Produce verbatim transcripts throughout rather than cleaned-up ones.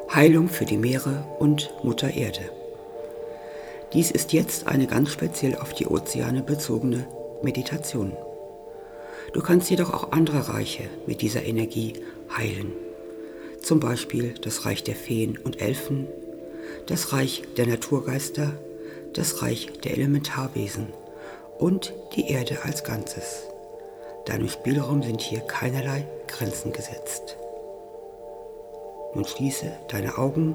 Heilung für die Meere und Mutter Erde. Dies ist jetzt eine ganz speziell auf die Ozeane bezogene Meditation. Du kannst jedoch auch andere Reiche mit dieser Energie heilen. Zum Beispiel das Reich der Feen und Elfen, das Reich der Naturgeister, das Reich der Elementarwesen und die Erde als Ganzes. Deinem Spielraum sind hier keinerlei Grenzen gesetzt. Nun schließe deine Augen,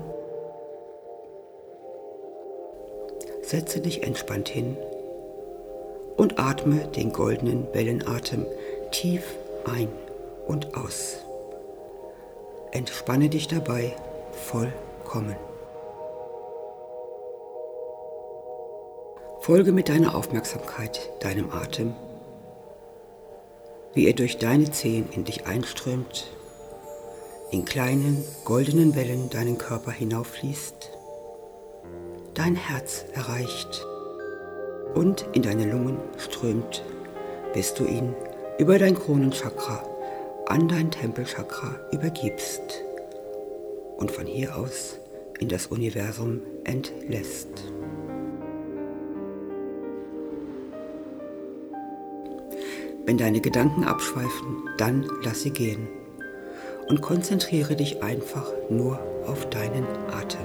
setze dich entspannt hin und atme den goldenen Wellenatem tief ein und aus. Entspanne dich dabei vollkommen. Folge mit deiner Aufmerksamkeit deinem Atem, wie er durch deine Zehen in dich einströmt, in kleinen goldenen Wellen deinen Körper hinauffließt, dein Herz erreicht und in deine Lungen strömt, bis du ihn über dein Kronenchakra an dein Tempelchakra übergibst und von hier aus in das Universum entlässt. Wenn deine Gedanken abschweifen, dann lass sie gehen und konzentriere dich einfach nur auf deinen Atem.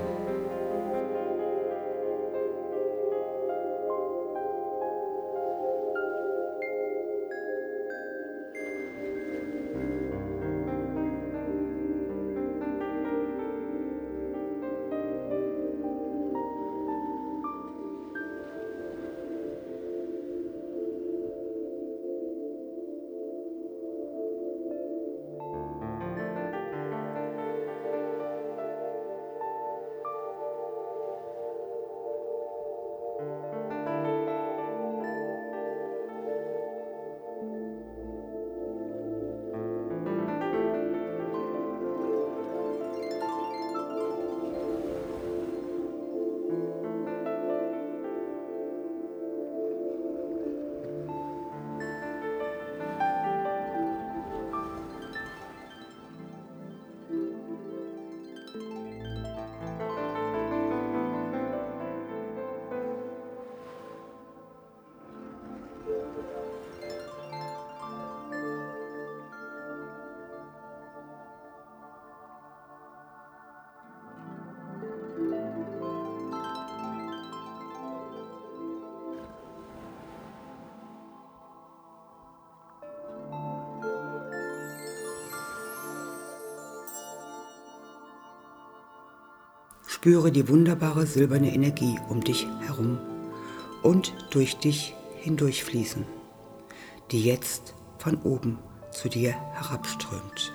Spüre die wunderbare silberne Energie um dich herum und durch dich hindurchfließen, die jetzt von oben zu dir herabströmt.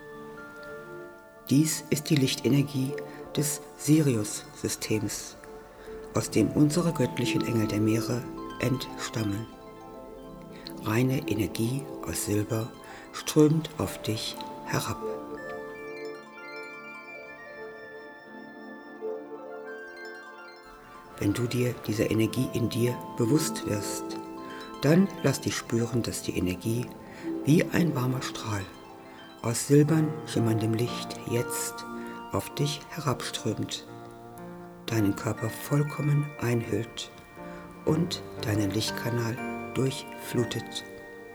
Dies ist die Lichtenergie des Sirius-Systems, aus dem unsere göttlichen Engel der Meere entstammen. Reine Energie aus Silber strömt auf dich herab. Wenn du dir dieser Energie in dir bewusst wirst, dann lass dich spüren, dass die Energie wie ein warmer Strahl aus silbern schimmerndem Licht jetzt auf dich herabströmt, deinen Körper vollkommen einhüllt und deinen Lichtkanal durchflutet.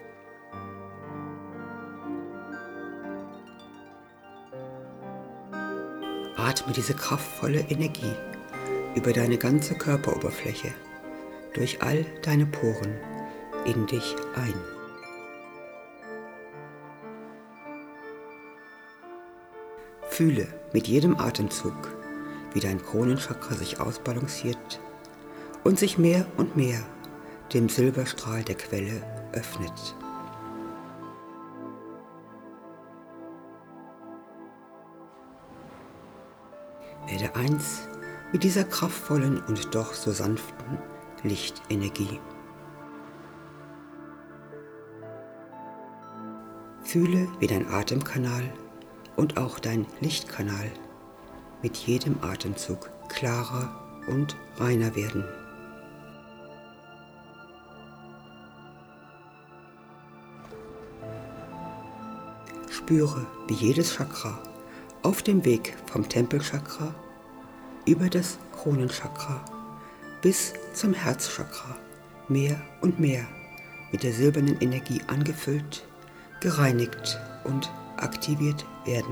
Atme diese kraftvolle Energie über deine ganze Körperoberfläche, durch all deine Poren, in dich ein. Fühle mit jedem Atemzug, wie dein Kronenchakra sich ausbalanciert und sich mehr und mehr dem Silberstrahl der Quelle öffnet. Werde eins mit dieser kraftvollen und doch so sanften Lichtenergie. Fühle, wie dein Atemkanal und auch dein Lichtkanal mit jedem Atemzug klarer und reiner werden. Spüre, wie jedes Chakra Auf dem Weg vom Tempelchakra über das Kronenchakra bis zum Herzchakra mehr und mehr mit der silbernen Energie angefüllt, gereinigt und aktiviert werden.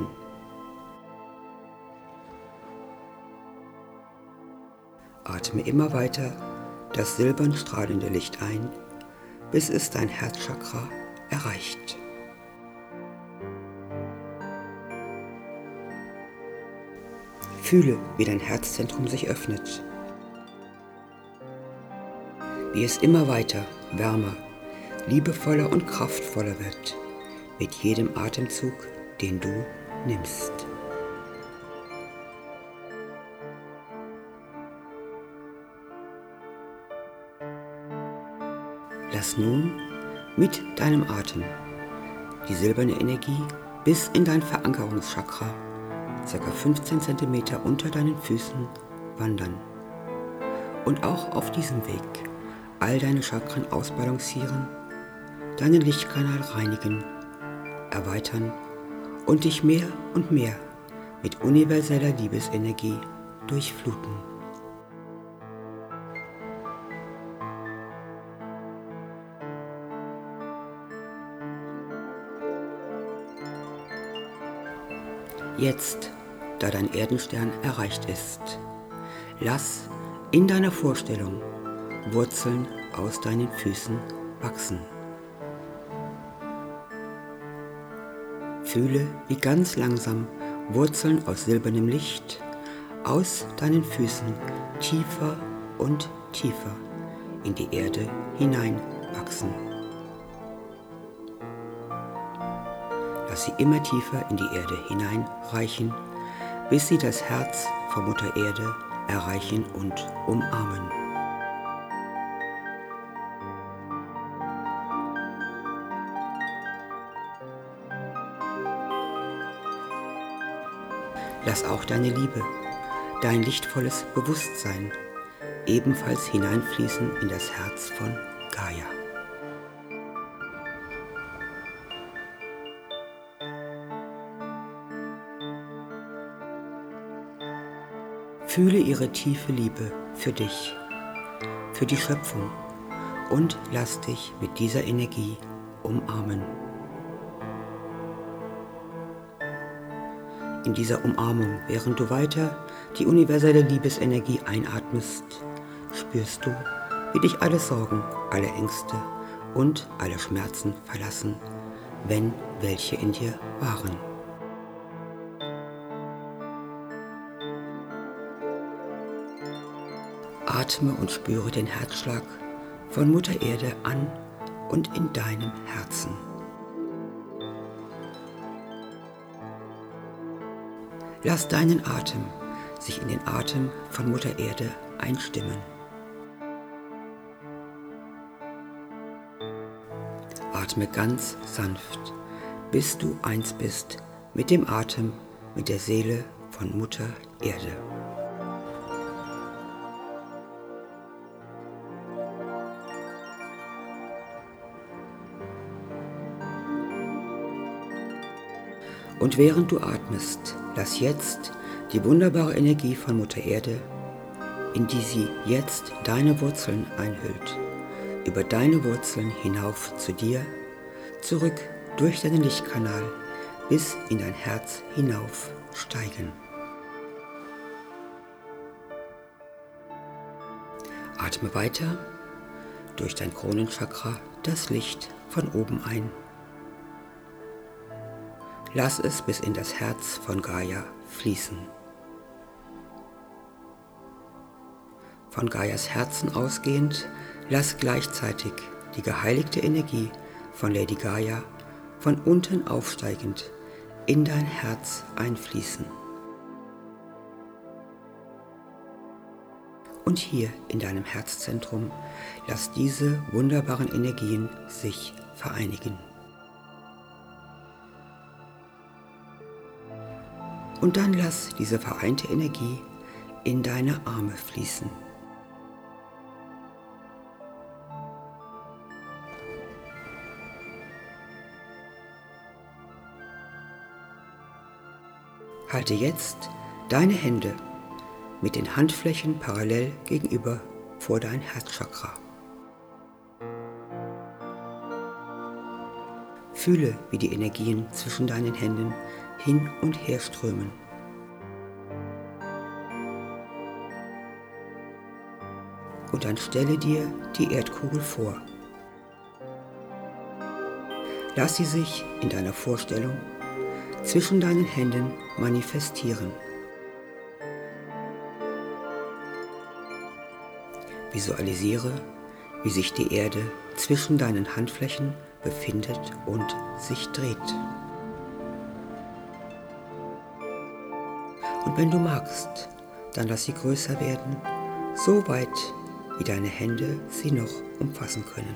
Atme immer weiter das silbern strahlende Licht ein, bis es dein Herzchakra erreicht. Fühle, wie dein Herzzentrum sich öffnet, wie es immer weiter, wärmer, liebevoller und kraftvoller wird mit jedem Atemzug, den du nimmst. Lass nun mit deinem Atem die silberne Energie bis in dein Verankerungschakra, ca. fünfzehn Zentimeter unter deinen Füßen, wandern und auch auf diesem Weg all deine Chakren ausbalancieren, deinen Lichtkanal reinigen, erweitern und dich mehr und mehr mit universeller Liebesenergie durchfluten. Jetzt, da dein Erdenstern erreicht ist, lass in deiner Vorstellung Wurzeln aus deinen Füßen wachsen. Fühle, wie ganz langsam Wurzeln aus silbernem Licht aus deinen Füßen tiefer und tiefer in die Erde hineinwachsen. Lass sie immer tiefer in die Erde hineinreichen, bis sie das Herz von Mutter Erde erreichen und umarmen. Lass auch deine Liebe, dein lichtvolles Bewusstsein ebenfalls hineinfließen in das Herz von Gaia. Fühle ihre tiefe Liebe für dich, für die Schöpfung und lass dich mit dieser Energie umarmen. In dieser Umarmung, während du weiter die universelle Liebesenergie einatmest, spürst du, wie dich alle Sorgen, alle Ängste und alle Schmerzen verlassen, wenn welche in dir waren. Atme und spüre den Herzschlag von Mutter Erde an und in deinem Herzen. Lass deinen Atem sich in den Atem von Mutter Erde einstimmen. Atme ganz sanft, bis du eins bist mit dem Atem, mit der Seele von Mutter Erde. Und während du atmest, lass jetzt die wunderbare Energie von Mutter Erde, in die sie jetzt deine Wurzeln einhüllt, über deine Wurzeln hinauf zu dir, zurück durch deinen Lichtkanal bis in dein Herz hinauf steigen. Atme weiter durch dein Kronenchakra das Licht von oben ein. Lass es bis in das Herz von Gaia fließen. Von Gaias Herzen ausgehend, lass gleichzeitig die geheiligte Energie von Lady Gaia von unten aufsteigend in dein Herz einfließen. Und hier in deinem Herzzentrum lass diese wunderbaren Energien sich vereinigen. Und dann lass diese vereinte Energie in deine Arme fließen. Halte jetzt deine Hände mit den Handflächen parallel gegenüber vor dein Herzchakra. Fühle, wie die Energien zwischen deinen Händen hin und her strömen. Und dann stelle dir die Erdkugel vor. Lass sie sich in deiner Vorstellung zwischen deinen Händen manifestieren. Visualisiere, wie sich die Erde zwischen deinen Handflächen befindet und sich dreht. Und wenn du magst, dann lass sie größer werden, so weit, wie deine Hände sie noch umfassen können.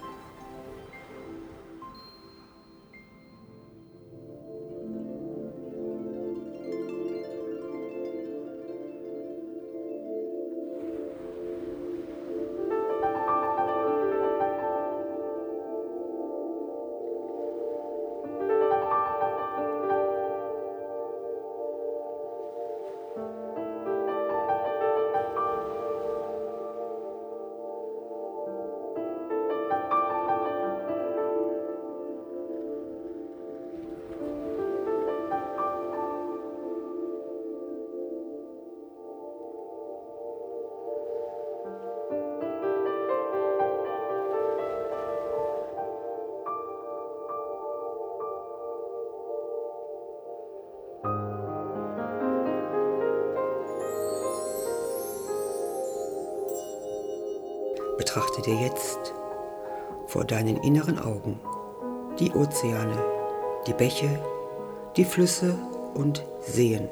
Betrachte dir jetzt vor deinen inneren Augen die Ozeane, die Bäche, die Flüsse und Seen.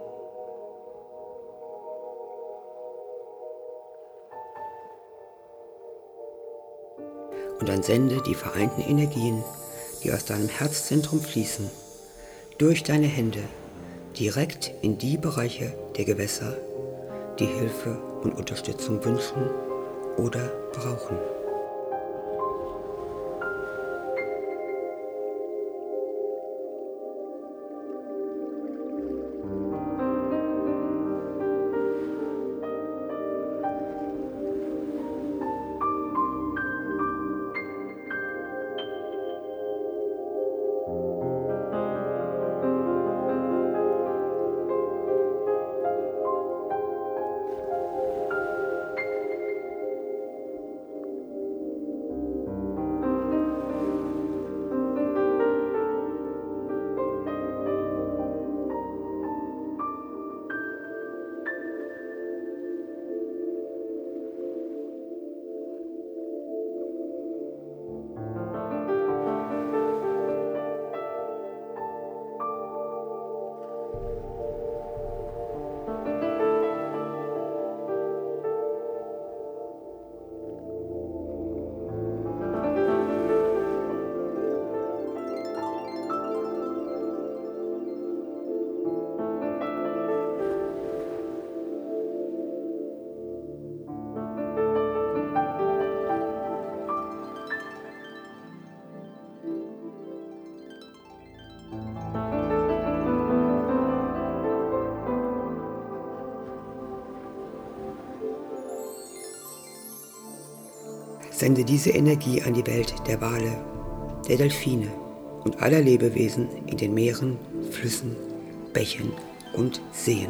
Und dann sende die vereinten Energien, die aus deinem Herzzentrum fließen, durch deine Hände direkt in die Bereiche der Gewässer, die Hilfe und Unterstützung wünschen oder brauchen. Sende diese Energie an die Welt der Wale, der Delfine und aller Lebewesen in den Meeren, Flüssen, Bächen und Seen.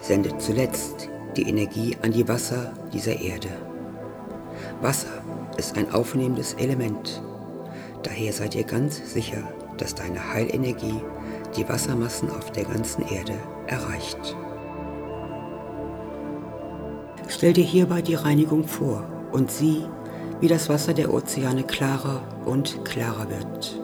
sendet zuletzt die Energie an die Wasser dieser Erde. Wasser ist ein aufnehmendes Element. Daher seid ihr ganz sicher, dass deine Heilenergie die Wassermassen auf der ganzen Erde erreicht. Stell dir hierbei die Reinigung vor und sieh, wie das Wasser der Ozeane klarer und klarer wird.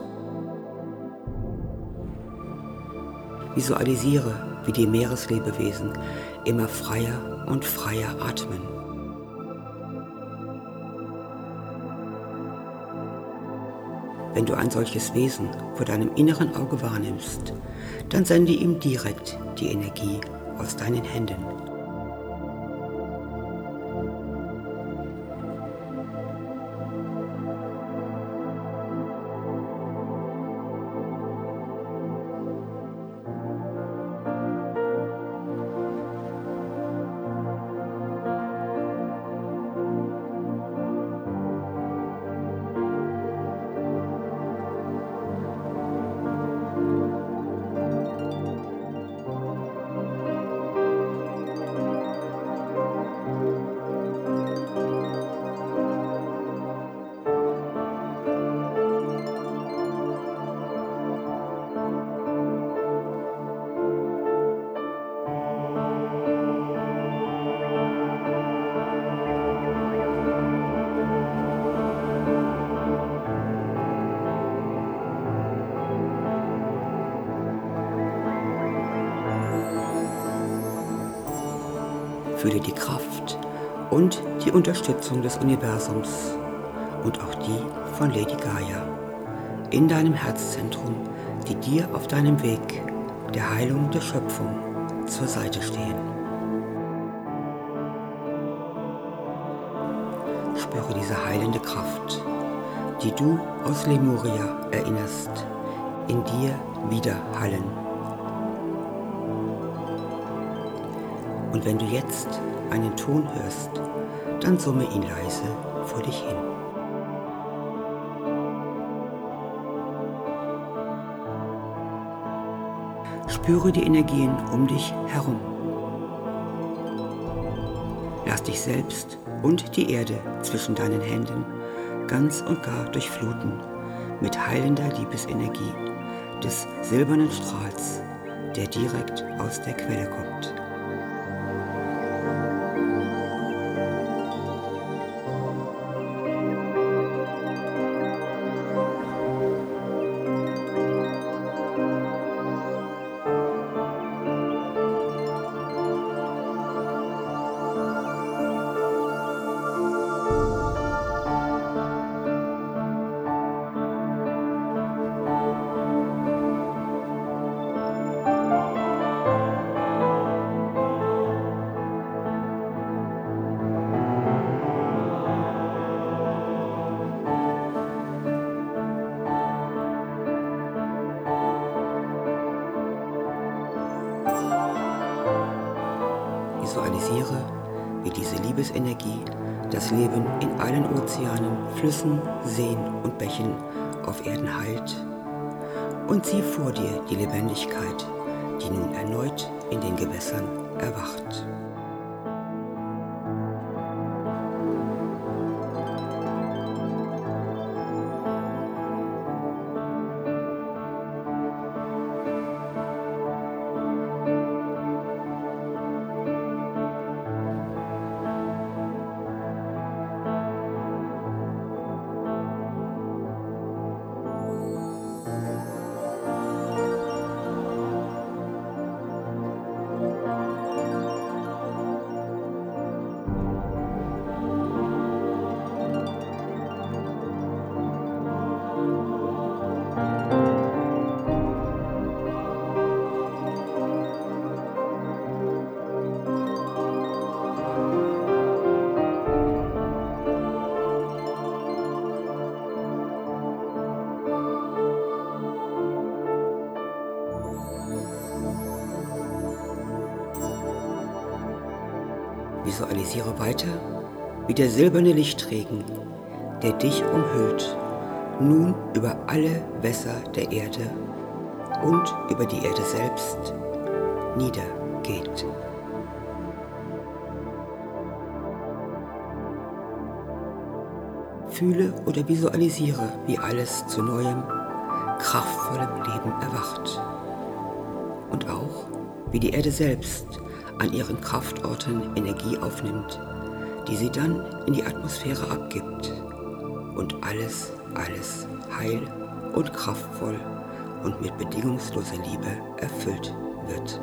Visualisiere, wie die Meereslebewesen immer freier und freier atmen. Wenn du ein solches Wesen vor deinem inneren Auge wahrnimmst, dann sende ihm direkt die Energie aus deinen Händen. Fühle die Kraft und die Unterstützung des Universums und auch die von Lady Gaia in deinem Herzzentrum, die dir auf deinem Weg der Heilung der Schöpfung zur Seite stehen. Spüre diese heilende Kraft, die du aus Lemuria erinnerst, in dir widerhallen. Und wenn du jetzt einen Ton hörst, dann summe ihn leise vor dich hin. Spüre die Energien um dich herum. Lass dich selbst und die Erde zwischen deinen Händen ganz und gar durchfluten mit heilender Liebesenergie des silbernen Strahls, der direkt aus der Quelle kommt. Visualisiere, wie diese Liebesenergie das Leben in allen Ozeanen, Flüssen, Seen und Bächen auf Erden heilt und sieh vor dir die Lebendigkeit, die nun erneut in den Gewässern erwacht. Visualisiere weiter, wie der silberne Lichtregen, der dich umhüllt, nun über alle Wässer der Erde und über die Erde selbst niedergeht. Fühle oder visualisiere, wie alles zu neuem, kraftvollem Leben erwacht. Und auch, wie die Erde selbst an ihren Kraftorten Energie aufnimmt, die sie dann in die Atmosphäre abgibt und alles, alles heil und kraftvoll und mit bedingungsloser Liebe erfüllt wird.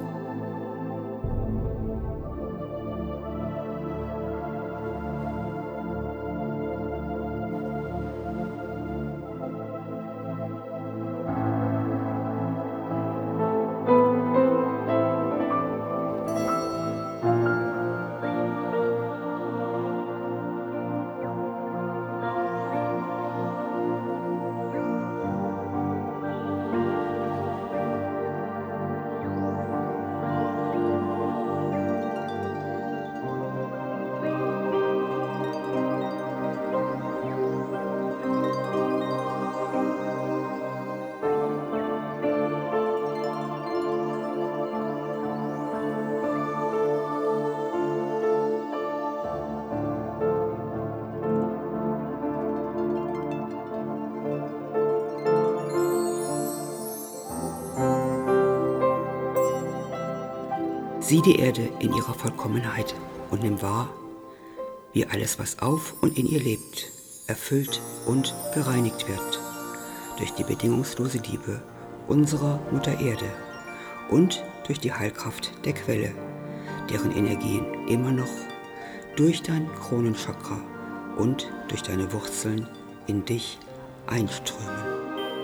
Sieh die Erde in ihrer Vollkommenheit und nimm wahr, wie alles, was auf und in ihr lebt, erfüllt und gereinigt wird durch die bedingungslose Liebe unserer Mutter Erde und durch die Heilkraft der Quelle, deren Energien immer noch durch dein Kronenchakra und durch deine Wurzeln in dich einströmen.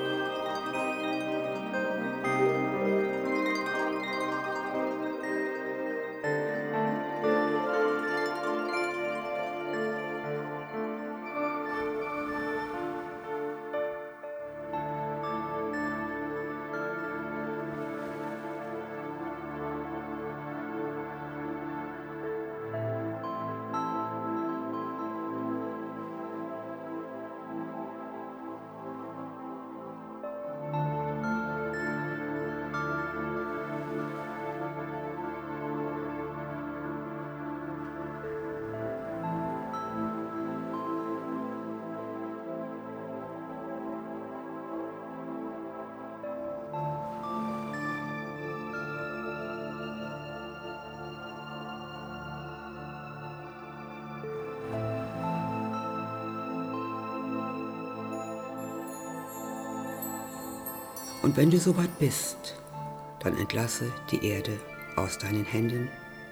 Und wenn du soweit bist, dann entlasse die Erde aus deinen Händen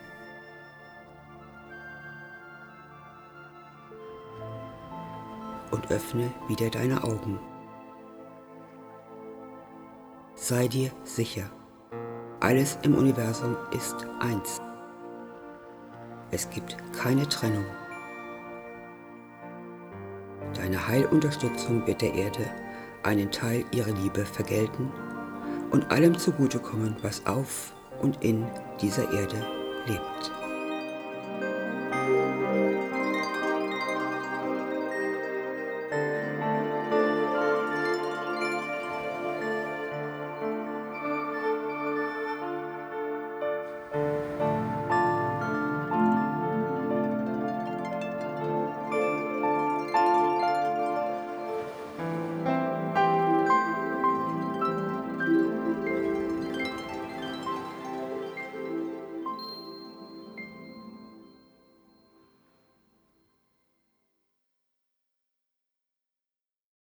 und öffne wieder deine Augen. Sei dir sicher, alles im Universum ist eins. Es gibt keine Trennung. Deine Heilunterstützung wird der Erde einen Teil ihrer Liebe vergelten und allem zugutekommen, was auf und in dieser Erde lebt.